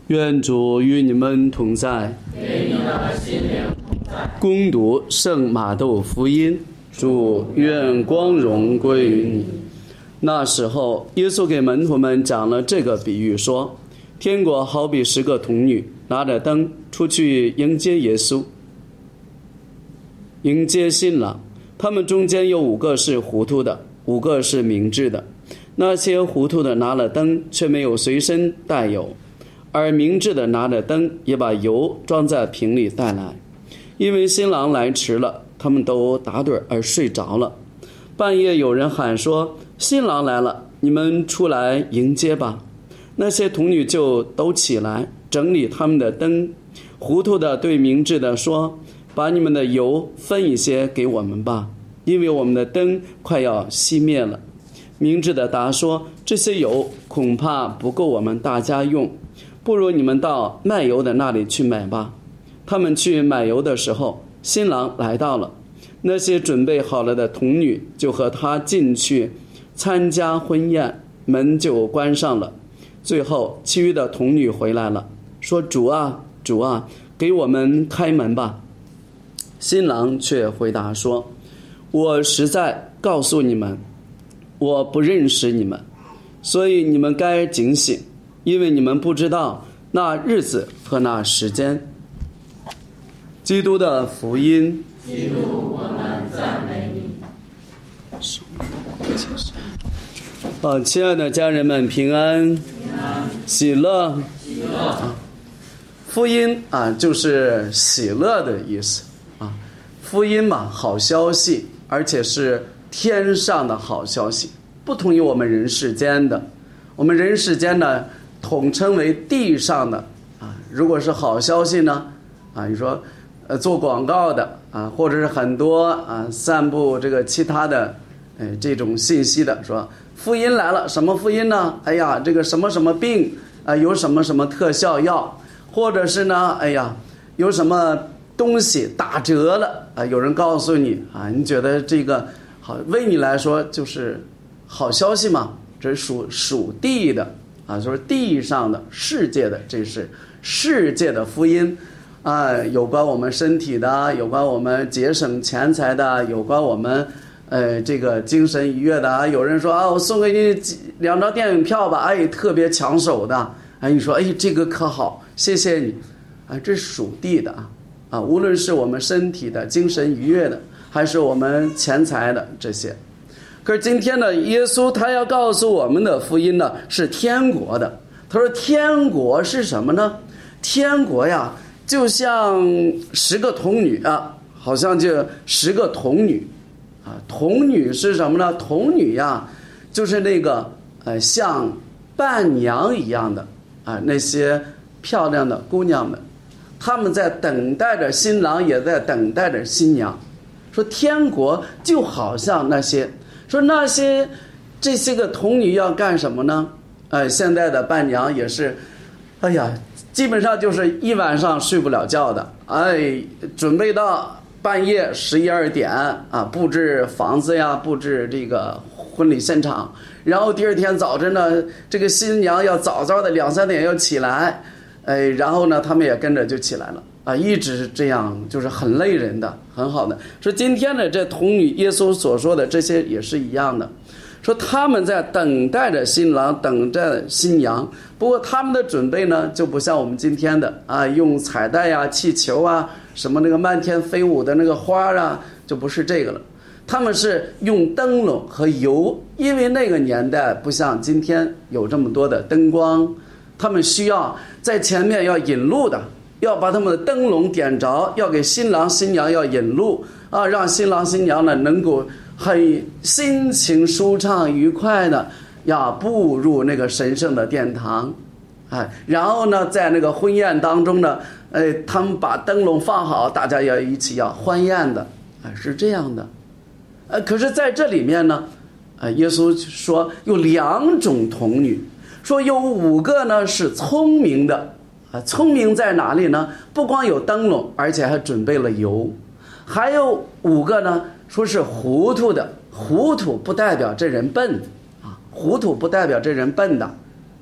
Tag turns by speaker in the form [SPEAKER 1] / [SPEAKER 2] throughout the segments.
[SPEAKER 1] 愿主与你们同在。
[SPEAKER 2] 与你的心灵同在。
[SPEAKER 1] 恭读圣马窦福音。主愿光荣归于你。那时候，耶稣给门徒们讲了这个比喻，说：天国好比10个童女拿着灯出去迎接耶稣，迎接新郎。他们中间有5个是糊涂的，5个是明智的。那些糊涂的拿了灯，却没有随身带油；而明智的拿着灯，也把油装在瓶里带来。因为新郎来迟了，他们都打盹而睡着了。半夜有人喊说：新郎来了，你们出来迎接吧。那些童女就都起来整理他们的灯。糊涂的对明智的说：把你们的油分一些给我们吧，因为我们的灯快要熄灭了。明智的答说：这些油恐怕不够我们大家用，不如你们到卖油的那里去买吧。他们去买油的时候，新郎来到了，那些准备好了的童女就和他进去参加婚宴，门就关上了。最后其余的童女回来了，说：主啊，主啊，给我们开门吧。新郎却回答说：我实在告诉你们，我不认识你们，所以你们该警醒，因为你们不知道那日子和那时间。基督的福音。
[SPEAKER 2] 基督，我们赞美你。
[SPEAKER 1] 亲爱的家人们，平安，喜乐。福音就是喜乐的意思啊。福音嘛，好消息，而且是天上的好消息，不同于我们人世间的。我们人世间呢，统称为地上的啊。如果是好消息呢，你说做广告的或者是很多散布这个其他的这种信息的，说福音来了，什么福音呢？哎呀，这个什么什么病有什么什么特效药，或者是呢，哎呀，有什么东西打折了有人告诉你你觉得这个好，为你来说就是好消息嘛？这是属地的就是地上的世界的，这是世界的福音有关我们身体的，有关我们节省钱财的，有关我们这个精神愉悦的有人说我送给你2张电影票吧，特别抢手的你说这个可好，谢谢你这是属地的无论是我们身体的精神愉悦的，还是我们钱财的这些。可是今天呢，耶稣他要告诉我们的福音呢，是天国的。他说天国是什么呢？天国呀，就像10个童女好像就10个童女童女是什么呢？童女呀，就是那个像伴娘一样的那些漂亮的姑娘们，她们在等待着新郎，也在等待着新娘。说天国就好像那些，说那些这些个童女要干什么呢？现在的伴娘也是，基本上就是一晚上睡不了觉的，准备到半夜11、12点布置房子呀，布置这个婚礼现场，然后第二天早晨呢，这个新娘要早早的2、3点要起来，然后呢，他们也跟着就起来了一直是这样，就是很累人的，很好的。说今天的这童女，耶稣所说的这些也是一样的。说他们在等待着新郎，等着新娘，不过他们的准备呢，就不像我们今天的用彩带呀、气球什么那个漫天飞舞的那个花就不是这个了。他们是用灯笼和油，因为那个年代不像今天有这么多的灯光，他们需要在前面要引路的，要把他们的灯笼点着，要给新郎新娘要引路让新郎新娘呢能够很心情舒畅愉快的要步入那个神圣的殿堂然后呢在那个婚宴当中呢他们把灯笼放好，大家要一起要欢宴的是这样的可是在这里面呢耶稣说有2种童女，说有5个呢是聪明的聪明在哪里呢？不光有灯笼，而且还准备了油。还有5个呢说是糊涂的，糊涂不代表这人笨糊涂不代表这人笨的，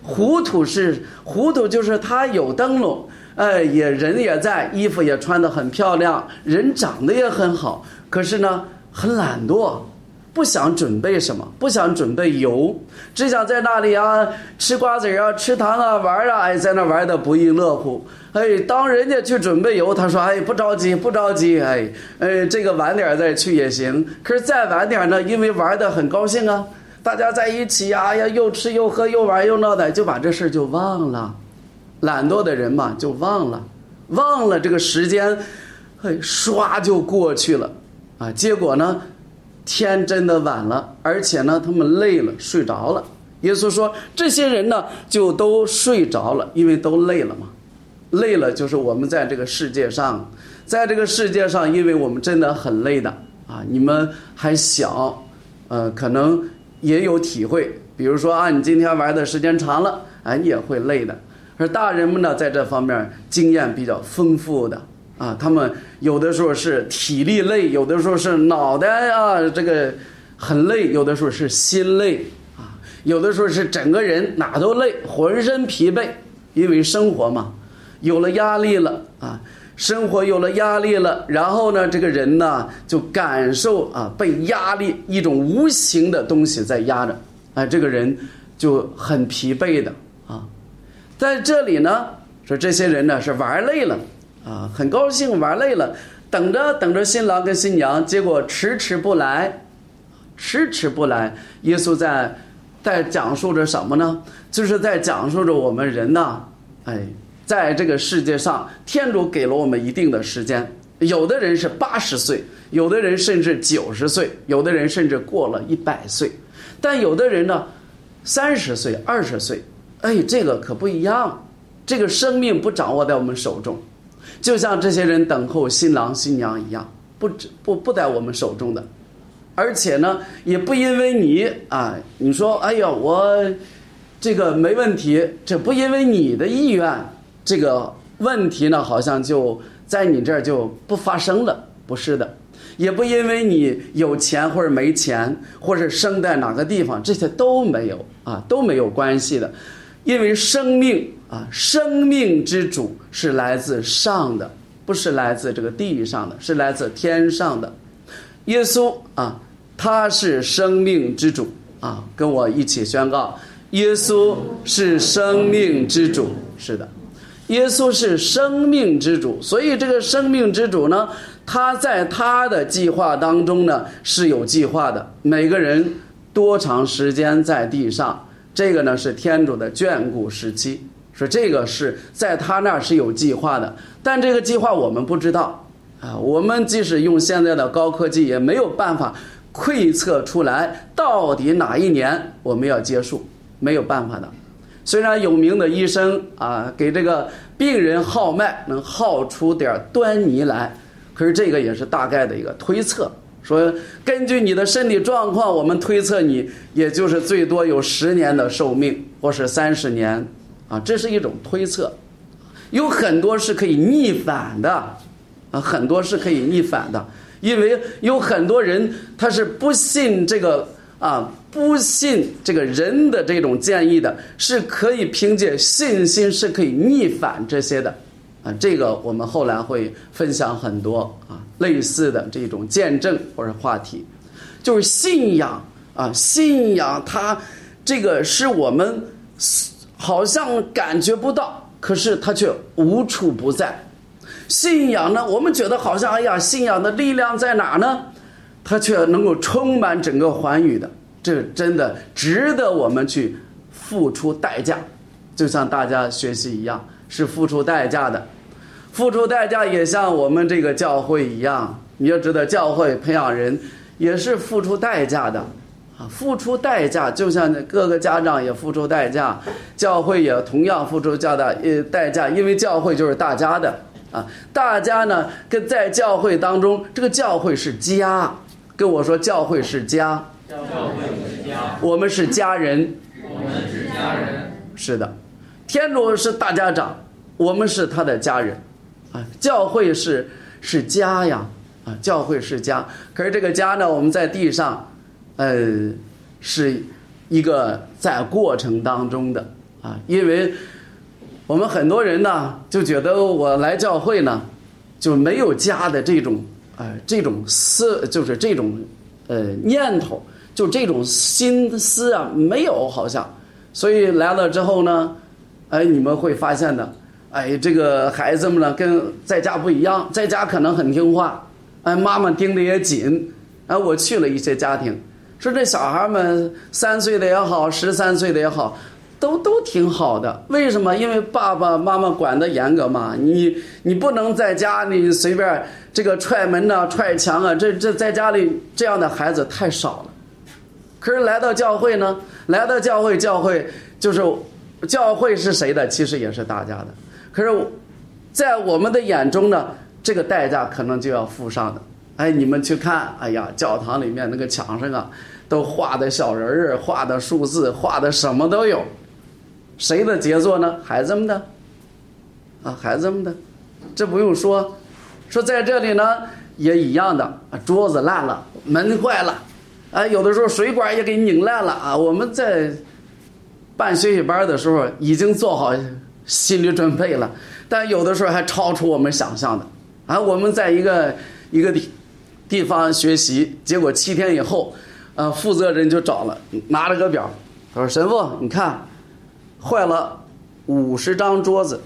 [SPEAKER 1] 糊涂就是他有灯笼，也人也在，衣服也穿得很漂亮，人长得也很好，可是呢很懒惰，不想准备什么，不想准备油，只想在那里啊吃瓜子啊吃糖啊玩啊，在那玩的不亦乐乎。当人家去准备油，他说不着急，这个晚点再去也行。可是再晚点呢，因为玩的很高兴啊，大家在一起呀又吃又喝又玩又闹的，就把这事就忘了。懒惰的人嘛就忘了这个时间，唰就过去了啊。结果呢天真的晚了，而且呢他们累了睡着了。耶稣说这些人呢就都睡着了，因为都累了嘛。累了就是我们在这个世界上，因为我们真的很累的啊。你们还小，可能也有体会，比如说啊你今天玩的时间长了，你也会累的。而大人们呢在这方面经验比较丰富的啊，他们有的时候是体力累，有的时候是脑袋啊这个很累，有的时候是心累啊，有的时候是整个人哪都累，浑身疲惫，因为生活嘛有了压力了啊，生活有了压力了，然后呢这个人呢就感受啊被压力一种无形的东西在压着，这个人就很疲惫的啊。在这里呢说这些人呢是玩累了啊，很高兴玩累了，等着新郎跟新娘，结果迟迟不来。耶稣在讲述着什么呢？就是在讲述着我们人呢在这个世界上，天主给了我们一定的时间，有的人是80岁，有的人甚至90岁，有的人甚至过了100岁，但有的人呢30岁20岁，这个可不一样，这个生命不掌握在我们手中，就像这些人等候新郎新娘一样，不在我们手中的。而且呢也不因为你说我这个没问题，这不因为你的意愿，这个问题呢好像就在你这儿就不发生了，不是的。也不因为你有钱或者没钱，或者生在哪个地方，这些都没有关系的。因为生命之主是来自上的，不是来自这个地上的，是来自天上的。耶稣他是生命之主啊，跟我一起宣告，耶稣是生命之主。是的，耶稣是生命之主，所以这个生命之主呢，他在他的计划当中呢是有计划的。每个人多长时间在地上，这个呢是天主的眷顾时期，说这个是在他那儿是有计划的，但这个计划我们不知道啊。我们即使用现在的高科技，也没有办法窥测出来到底哪一年我们要结束，没有办法的。虽然有名的医生给这个病人号脉，能号出点端倪来，可是这个也是大概的一个推测，说根据你的身体状况，我们推测你也就是最多有10年的寿命，或是30年这是一种推测。有很多是可以逆反的很多是可以逆反的，因为有很多人他是不信这个不信这个人的这种建议的，是可以凭借信心是可以逆反这些的这个我们后来会分享很多类似的这种见证或者话题。就是信仰信仰它这个是我们好像感觉不到，可是它却无处不在。信仰呢，我们觉得好像信仰的力量在哪呢？它却能够充满整个寰宇的，这真的值得我们去付出代价，就像大家学习一样，是付出代价的。付出代价也像我们这个教会一样，你要知道教会培养人也是付出代价的付出代价，就像各个家长也付出代价，教会也同样付出代价，因为教会就是大家的大家呢跟在教会当中，这个教会是家，跟我说教会是家，
[SPEAKER 2] 教会是家，
[SPEAKER 1] 我们是家人，
[SPEAKER 2] 我们是家人。
[SPEAKER 1] 是的，天主是大家长，我们是他的家人教会是家呀教会是家。可是这个家呢，我们在地上是一个在过程当中的啊，因为我们很多人呢就觉得我来教会呢就没有家的这种就是这种念头，就这种心思啊没有好像，所以来了之后呢，你们会发现的，这个孩子们呢跟在家不一样，在家可能很听话，妈妈盯得也紧，我去了一些家庭，说这小孩们3岁的也好，13岁的也好，都挺好的。为什么？因为爸爸妈妈管得严格嘛，你不能在家里随便这个踹门啊、踹墙啊，这在家里这样的孩子太少了。可是来到教会呢，来到教会就是教会是谁的？其实也是大家的。可是在我们的眼中呢，这个代价可能就要付上的。你们去看，教堂里面那个墙上啊，都画的小人儿，画的数字，画的什么都有。谁的杰作呢？孩子们的，孩子们的，这不用说。说在这里呢也一样的，桌子烂了，门坏了，有的时候水管也给拧烂了啊。我们在办学习班的时候已经做好心理准备了，但有的时候还超出我们想象的。我们在一个地方学习，结果7天以后，负责人就找了，拿了个表，他说：“神父，你看，坏了50张桌子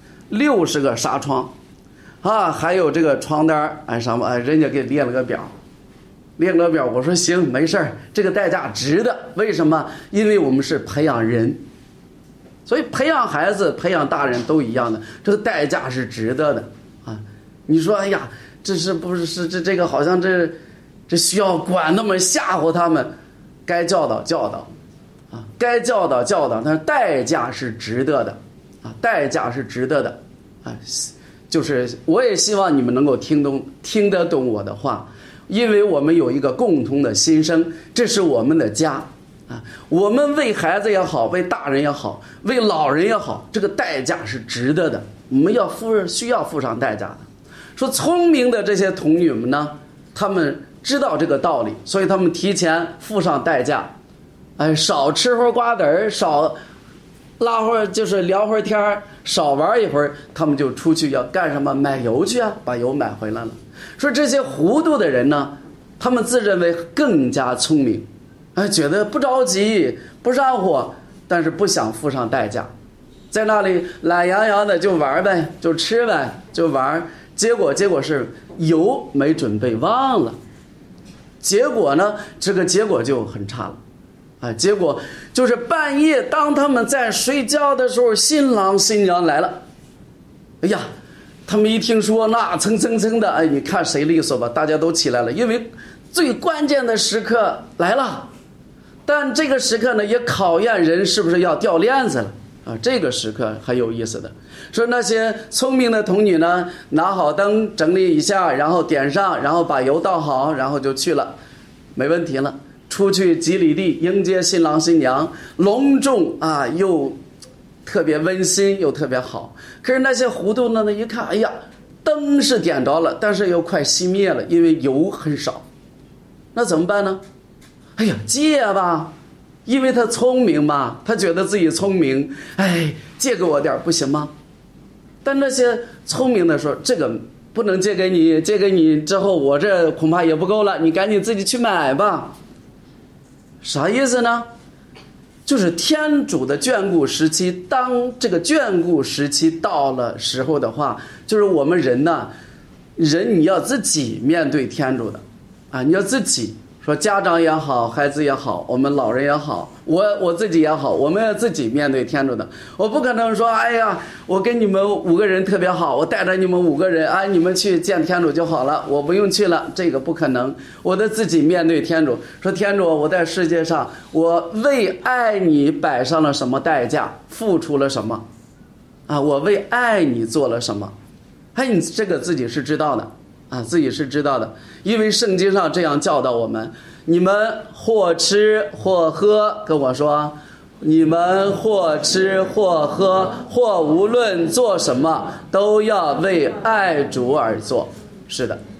[SPEAKER 1] ，60个纱窗，还有这个床单，什么，人家给列了个表。我说行，没事儿，这个代价值的。为什么？因为我们是培养人，所以培养孩子、培养大人都一样的，这个代价是值得的啊！你说，这是不是这个好像这需要管那么吓唬他们？该教导啊，该教导，但是代价是值得的啊，代价是值得的啊！就是我也希望你们能够听得懂我的话，因为我们有一个共同的心声，这是我们的家啊！我们为孩子也好，为大人也好，为老人也好，这个代价是值得的，我们需要付上代价的。说聪明的这些童女们呢，他们知道这个道理，所以他们提前付上代价，少吃会儿瓜子儿，少拉会儿就是聊会儿天儿，少玩一会儿，他们就出去要干什么？买油去啊，把油买回来了。说这些糊涂的人呢，他们自认为更加聪明，觉得不着急不上火，但是不想付上代价，在那里懒洋洋的就玩呗，就吃呗，就玩。结果是油没准备忘了，结果呢，这个结果就很差了。结果就是半夜，当他们在睡觉的时候，新郎新娘来了。他们一听说，那蹭蹭蹭的，你看谁利索吧，大家都起来了，因为最关键的时刻来了。但这个时刻呢，也考验人是不是要掉链子了啊！这个时刻很有意思的。说那些聪明的童女呢，拿好灯，整理一下，然后点上，然后把油倒好，然后就去了，没问题了。出去几里地迎接新郎新娘，隆重啊，又特别温馨又特别好。可是那些糊涂的呢，一看，灯是点着了，但是又快熄灭了，因为油很少。那怎么办呢？借吧，因为他聪明嘛，他觉得自己聪明，借给我点不行吗？但那些聪明的说，这个不能借给你，借给你之后我这恐怕也不够了，你赶紧自己去买吧。啥意思呢？就是天主的眷顾时期，当这个眷顾时期到了时候的话，就是我们人呢，你要自己面对天主的啊，你要自己说，家长也好，孩子也好，我们老人也好，我自己也好，我们要自己面对天主的。我不可能说，我跟你们5个人特别好，我带着你们5个人，你们去见天主就好了，我不用去了，这个不可能。我得自己面对天主，说天主，我在世界上，我为爱你摆上了什么代价，付出了什么啊？我为爱你做了什么？你这个自己是知道的。自己是知道的，因为圣经上这样教导我们，你们或吃或喝，跟我说，你们或吃或喝，或无论做什么，都要为爱主而做。是的，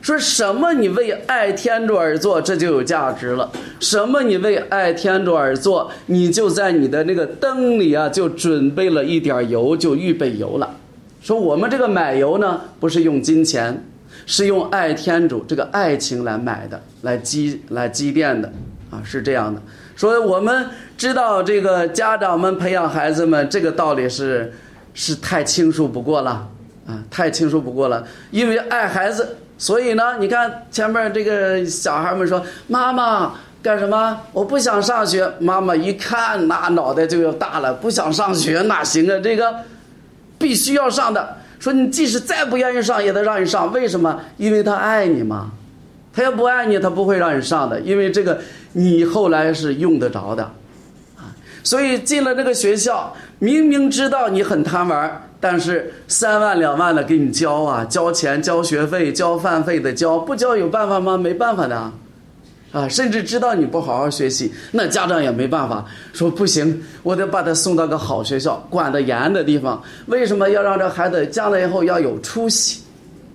[SPEAKER 1] 说什么你为爱天主而做，这就有价值了。什么你为爱天主而做，你就在你的那个灯里啊，就准备了一点油，就预备油了。说我们这个买油呢，不是用金钱，是用爱天主这个爱情来买的，来积淀的啊，是这样的。说我们知道这个家长们培养孩子们这个道理是太清楚不过了啊，太清楚不过了。因为爱孩子，所以呢，你看前面这个小孩们说：“妈妈干什么？我不想上学。”妈妈一看，那脑袋就要大了，不想上学哪行啊？这个必须要上的。说你即使再不愿意上，也得让你上。为什么？因为他爱你嘛。他要不爱你，他不会让你上的。因为这个你后来是用得着的啊。所以进了这个学校，明明知道你很贪玩，但是3万2万的给你交啊，交钱、交学费、交饭费的交，不交有办法吗？没办法的啊。甚至知道你不好好学习，那家长也没办法，说不行，我得把他送到个好学校，管得严的地方。为什么要让这孩子将来以后要有出息？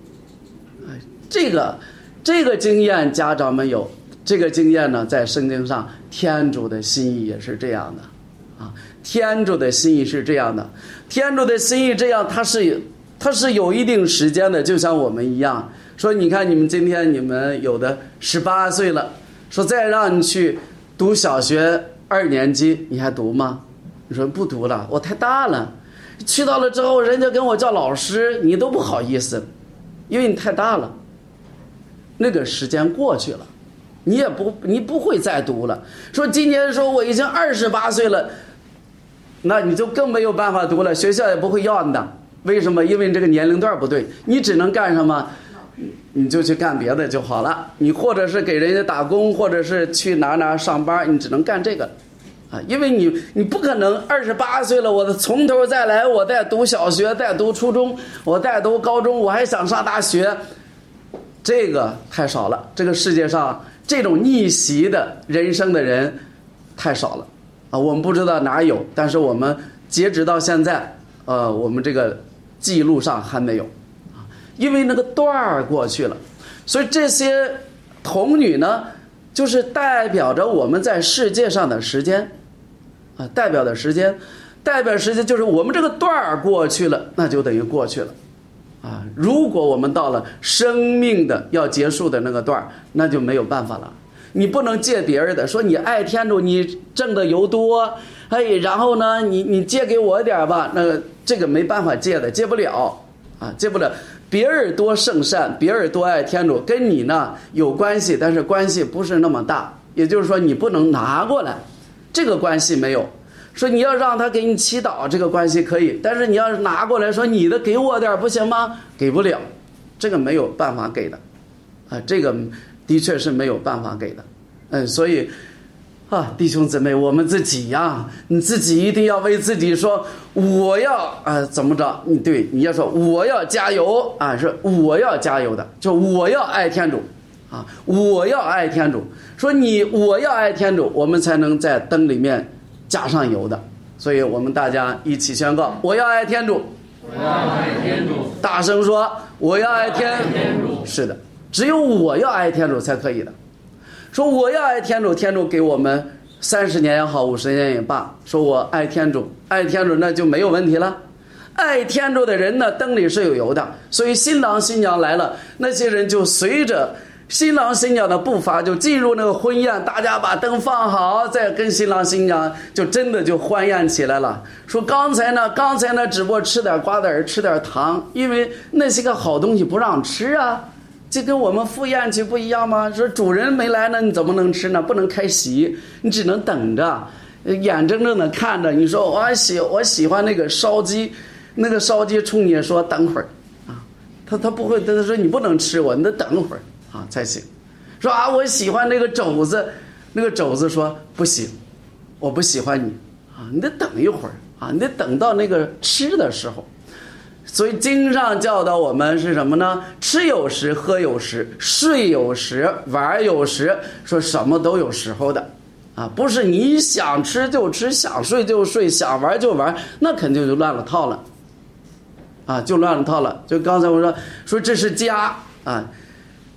[SPEAKER 1] 这个经验家长们有，这个经验呢，在圣经上天主的心意也是这样的啊。天主的心意是这样的，天主的心意这样，它是有一定时间的，就像我们一样。说你看你们今天你们有的18岁了，说再让你去读小学2年级，你还读吗？你说不读了，我太大了。去到了之后，人家跟我叫老师，你都不好意思，因为你太大了。那个时间过去了，你不会再读了。说今年说我已经28岁了，那你就更没有办法读了，学校也不会要你的。为什么？因为你这个年龄段不对，你只能干什么？你就去干别的就好了。你或者是给人家打工，或者是去哪上班，你只能干这个啊。因为你不可能28岁了，我从头再来，我再读小学，再读初中，我再读高中，我还想上大学，这个太少了。这个世界上这种逆袭的人生的人太少了啊。我们不知道哪有，但是我们截止到现在，我们这个记录上还没有。因为那个段儿过去了，所以这些童女呢，就是代表着我们在世界上的时间啊，代表时间就是我们这个段儿过去了，那就等于过去了啊。如果我们到了生命的要结束的那个段儿，那就没有办法了。你不能借别人的，说你爱天主，你挣的油多，然后呢，你借给我点吧，那这个没办法借的，借不了啊，借不了。别人多圣善，别人多爱天主，跟你呢有关系，但是关系不是那么大。也就是说，你不能拿过来，这个关系没有。说你要让他给你祈祷，这个关系可以，但是你要是拿过来说你的给我点不行吗？给不了，这个没有办法给的啊，这个的确是没有办法给的。所以啊，弟兄姊妹，我们自己呀，你自己一定要为自己说，我要怎么着？你要说我要加油啊，是我要加油的，就我要爱天主啊，我要爱天主。说我要爱天主，我们才能在灯里面加上油的。所以我们大家一起宣告：我要爱天主，
[SPEAKER 2] 我要爱天主。
[SPEAKER 1] 大声说：我要爱天
[SPEAKER 2] 主。
[SPEAKER 1] 是的，只有我要爱天主才可以的。说我要爱天主，天主给我们30年也好，50年也罢，说我爱天主，爱天主那就没有问题了。爱天主的人呢，灯里是有油的，所以新郎新娘来了，那些人就随着新郎新娘的步伐就进入那个婚宴，大家把灯放好，再跟新郎新娘就真的就欢宴起来了。说刚才呢只不过吃点瓜子儿，吃点糖，因为那些个好东西不让吃啊。这跟我们赴宴去不一样吗？说主人没来呢，你怎么能吃呢？不能开席，你只能等着，眼睁睁的看着。你说我喜欢那个烧鸡，那个烧鸡冲你说等会儿啊，他不会，他说你不能吃我，你得等会儿啊才行。说我喜欢那个肘子，那个肘子说不行，我不喜欢你啊，你得等一会儿啊，你得等到那个吃的时候。所以经上教导我们是什么呢？吃有时，喝有时，睡有时，玩有时，说什么都有时候的啊，不是你想吃就吃，想睡就睡，想玩就玩，那肯定就乱了套了啊，就乱了套了。就刚才我说这是家啊，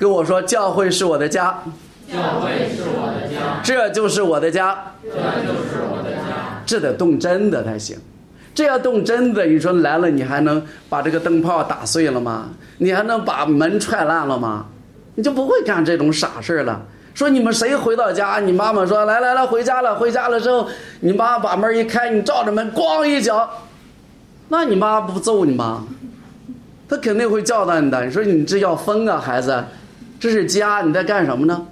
[SPEAKER 1] 跟我说，教会是我的家，
[SPEAKER 2] 教会是我的家，
[SPEAKER 1] 这就是我的家，
[SPEAKER 2] 这就是我的家。
[SPEAKER 1] 这得动真的才行。这要动真的，你说来了，你还能把这个灯泡打碎了吗？你还能把门踹烂了吗？你就不会干这种傻事了。说你们谁回到家，你妈妈说来来来，回家了。回家了之后，你妈把门一开，你照着门咣一脚，那你妈不揍你吗？她肯定会教导你的。你说你这要疯啊，孩子，这是家，你在干什么呢？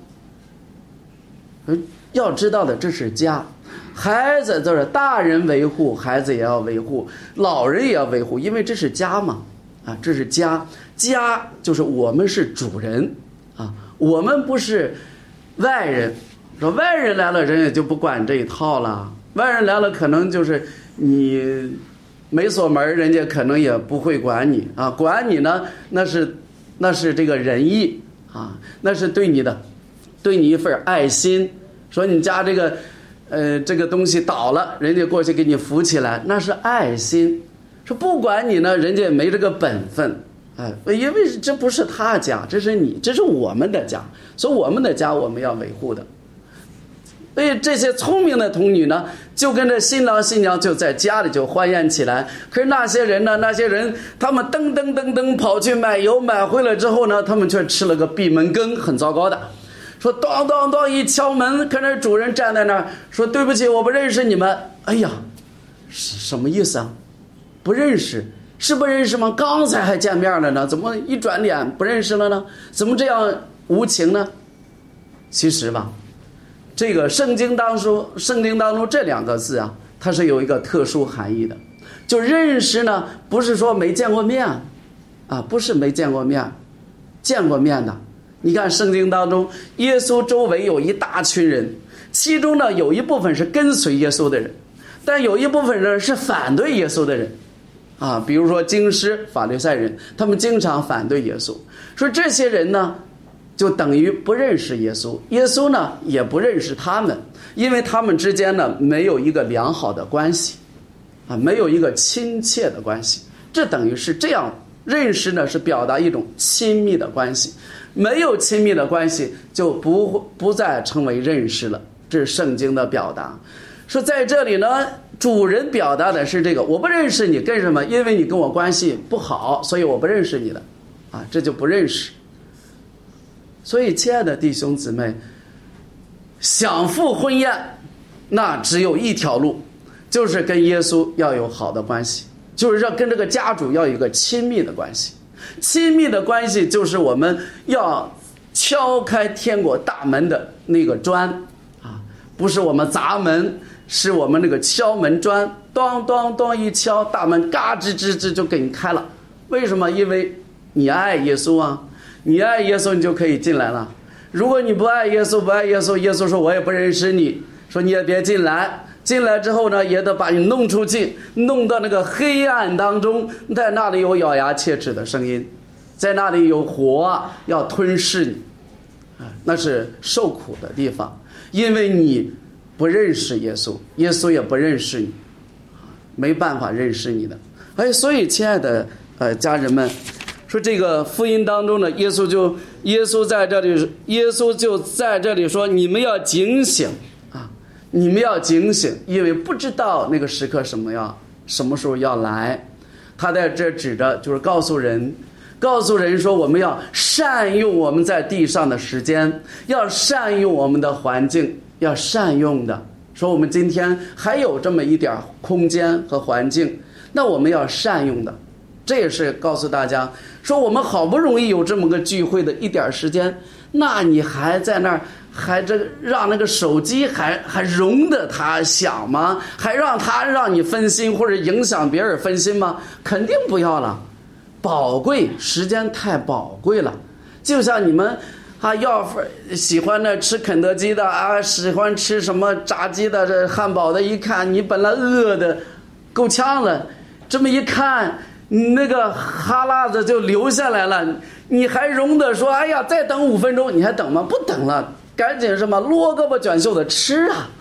[SPEAKER 1] 要知道的，这是家。孩子就是大人维护，孩子也要维护，老人也要维护，因为这是家嘛，啊，这是家。家就是我们是主人啊，我们不是外人。说外人来了，人也就不管这一套了。外人来了，可能就是你没锁门，人家可能也不会管你啊。管你呢，那是这个仁义啊，那是对你一份爱心。说你家这个东西倒了，人家过去给你扶起来，那是爱心。说不管你呢，人家也没这个本分，哎，因为这不是他家，这是你，这是我们的家，所以我们的家我们要维护的。所以这些聪明的童女呢，就跟着新郎新娘就在家里就欢宴起来。可是那些人呢，他们噔跑去买油，买回来之后呢，他们却吃了个闭门羹，很糟糕的。说当当当一敲门，看着主人站在那儿，说对不起，我不认识你们。哎呀，什么意思啊？不认识是不认识吗？刚才还见面了呢，怎么一转脸不认识了呢？怎么这样无情呢？其实吧，这个圣经当中这两个字啊，它是有一个特殊含义的。就认识呢，不是说没见过面啊，不是没见过面，见过面的。你看圣经当中，耶稣周围有一大群人，其中呢有一部分是跟随耶稣的人，但有一部分人是反对耶稣的人啊，比如说经师法利赛人，他们经常反对耶稣。说这些人呢就等于不认识耶稣，耶稣呢也不认识他们，因为他们之间呢没有一个良好的关系啊，没有一个亲切的关系。这等于是这样，认识呢是表达一种亲密的关系，没有亲密的关系就不再称为认识了。这是圣经的表达。说在这里呢，主人表达的是这个，我不认识你，跟什么？因为你跟我关系不好，所以我不认识你的啊，这就不认识。所以亲爱的弟兄姊妹，想赴婚宴那只有一条路，就是跟耶稣要有好的关系，就是要跟这个家主要有一个亲密的关系。亲密的关系就是我们要敲开天国大门的那个砖啊，不是我们砸门，是我们那个敲门砖，当当当一敲，大门嘎吱吱吱就给你开了。为什么？因为你爱耶稣啊，你爱耶稣，你就可以进来了。如果你不爱耶稣，耶稣说我也不认识你，说你也别进来。进来之后呢，也得把你弄出去，弄到那个黑暗当中，在那里有咬牙切齿的声音，在那里有火要吞噬你那是受苦的地方，因为你不认识耶稣，耶稣也不认识你，没办法认识你的。所以亲爱的家人们，说这个福音当中呢，耶稣就在这里说，你们要警醒啊，你们要警醒，因为不知道那个时刻什么时候要来。他在这指着就是告诉人说，我们要善用我们在地上的时间，要善用我们的环境，要善用的。说我们今天还有这么一点空间和环境，那我们要善用的。这也是告诉大家说，我们好不容易有这么个聚会的一点时间，那你还在那儿还让那个手机还容得它响吗？还让你分心或者影响别人分心吗？肯定不要了。宝贵，时间太宝贵了。就像你们要喜欢吃肯德基的啊，喜欢吃什么炸鸡的这汉堡的，一看你本来饿的够呛了，这么一看那个哈喇子就流下来了，你还容得说哎呀再等5分钟？你还等吗？不等了，赶紧什么撸胳膊卷袖的吃啊，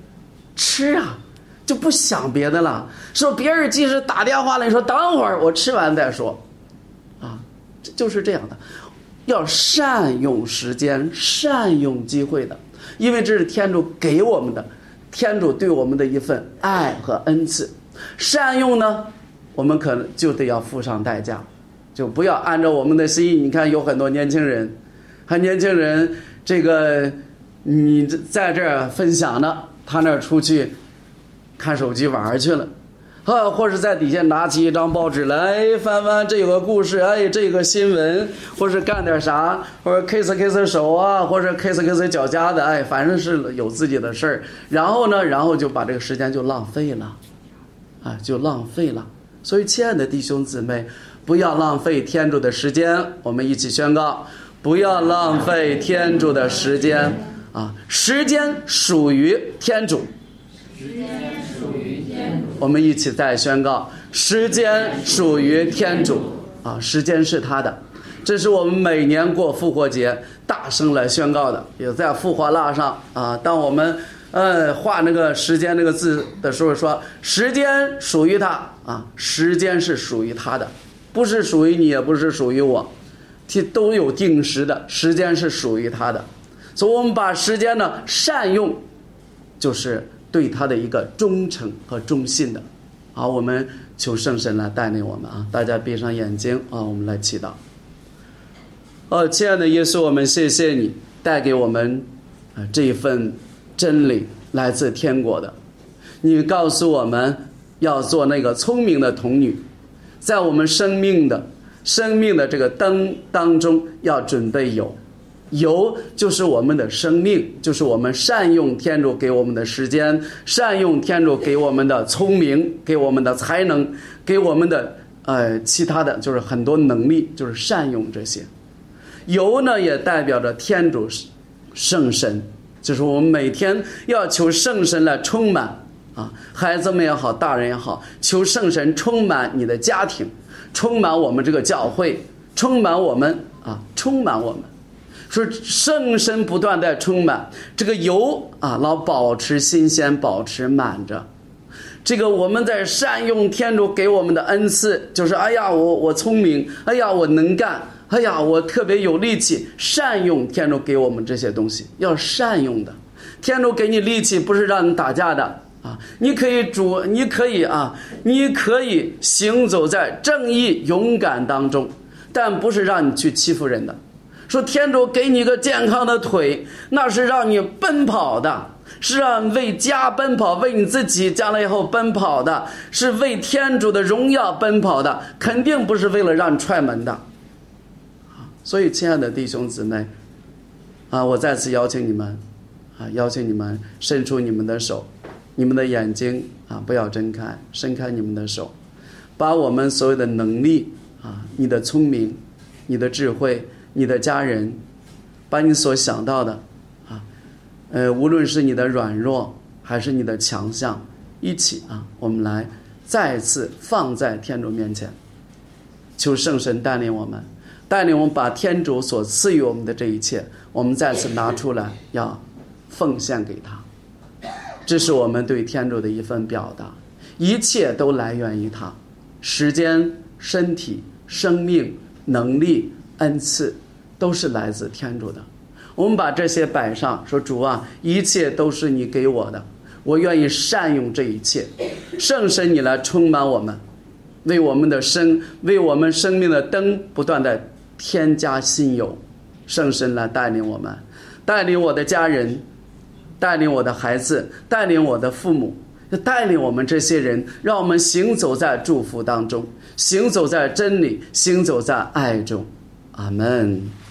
[SPEAKER 1] 就不想别的了。说别人即使打电话了，你说等会儿我吃完再说啊，这就是这样的。 要善用时间，善用机会的，因为这是天主给我们的，天主对我们的一份爱和恩赐。善用呢，我们可能就得要付上代价，就不要按照我们的心意。你看有很多年轻人，这个你在这儿分享呢，他那儿出去看手机玩去了，或者在底下拿起一张报纸来翻翻，这有个故事，这个新闻，或是干点啥，或者 kiss 手啊，或者 kiss 脚丫子，反正是有自己的事儿。然后就把这个时间就浪费了，就浪费了。所以亲爱的弟兄姊妹，不要浪费天主的时间。我们一起宣告，不要浪费天主的时间时间属于天主。我们一起再宣告，时间属于天主时间是他的。这是我们每年过复活节大声来宣告的，也在复活蜡上当我们画那个时间那个字的时候说，时间属于他时间是属于他的，不是属于你，也不是属于我，都有定时的，时间是属于他的。所以我们把时间呢善用，就是对他的一个忠诚和忠信的。好，我们求圣神来带领我们大家闭上眼睛我们来祈祷。亲爱的耶稣，我们谢谢你带给我们这一份真理，来自天国的。你告诉我们要做那个聪明的童女，在我们生命的这个灯当中要准备油就是我们的生命，就是我们善用天主给我们的时间，善用天主给我们的聪明，给我们的才能，给我们的其他的就是很多能力，就是善用这些。油呢也代表着天主圣神，就是我们每天要求圣神来充满孩子们也好，大人也好，求圣神充满你的家庭，充满我们这个教会，充满我们说圣神不断在充满，这个油老保持新鲜，保持满着。这个我们在善用天主给我们的恩赐，就是我聪明，我能干，我特别有力气，善用天主给我们这些东西，要善用的。天主给你力气不是让你打架的你可以行走在正义勇敢当中，但不是让你去欺负人的。说天主给你个健康的腿，那是让你奔跑的，是让为家奔跑，为你自己将来以后奔跑的，是为天主的荣耀奔跑的，肯定不是为了让你踹门的。所以亲爱的弟兄姊妹我再次邀请你们伸出你们的手，你们的眼睛不要睁开，伸开你们的手，把我们所有的能力你的聪明，你的智慧，你的家人，把你所想到的无论是你的软弱还是你的强项，一起我们来再次放在天主面前，求圣神带领我们把天主所赐予我们的这一切，我们再次拿出来，要奉献给他。这是我们对天主的一份表达，一切都来源于他，时间、身体、生命、能力、恩赐都是来自天主的。我们把这些摆上，说主一切都是你给我的，我愿意善用这一切。圣神你来充满我们，为我们生命的灯不断的添加新油。圣神来带领我们，带领我的家人，带领我的孩子，带领我的父母，带领我们这些人，让我们行走在祝福当中，行走在真理，行走在爱中。阿们。